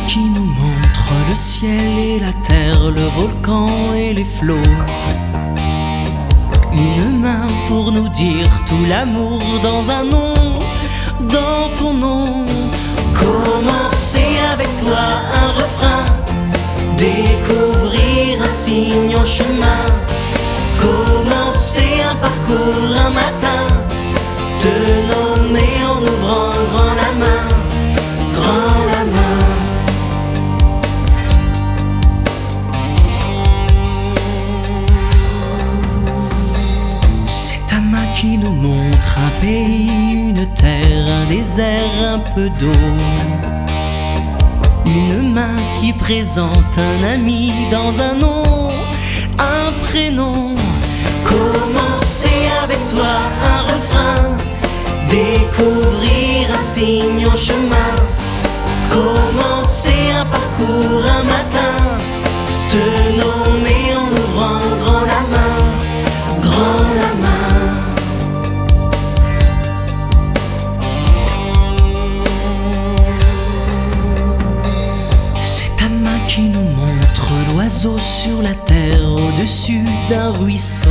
qui nous montre le ciel et la terre, le volcan et les flots. Une main pour nous dire tout l'amour dans un nom, dans ton nom. Commencer avec toi un refrain, découvrir un signe en chemin, commencer un parcours un matin, te nommer en ouvrant grand la main, grand la main. C'est ta main qui nous montre un pays, une terre, un désert, un peu d'eau. Une main qui présente un ami dans un nom, un prénom. Commencer avec toi un refrain, découvrir un signe en chemin, commencer un parcours un matin, te nommer en ouvrant grand la main, grand la main. Qui nous montre l'oiseau sur la terre au-dessus d'un ruisseau.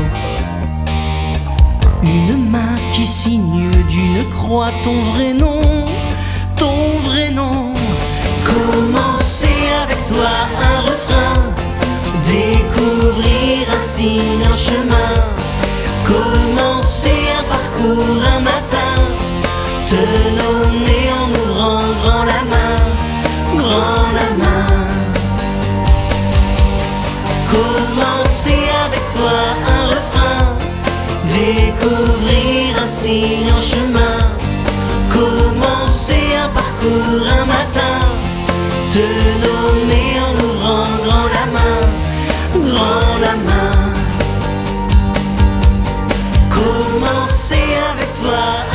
Une main qui signe d'une croix ton vrai nom, ton vrai nom. Commencer avec toi un refrain, découvrir un signe en chemin, commencer un parcours un matin, te nommer en ouvrant grand la main, grand la main. Commencer avec toi un refrain, découvrir un signe en chemin, commencer un parcours un matin, te nommer en ouvrant grand la main, grand la main. Commencer avec toi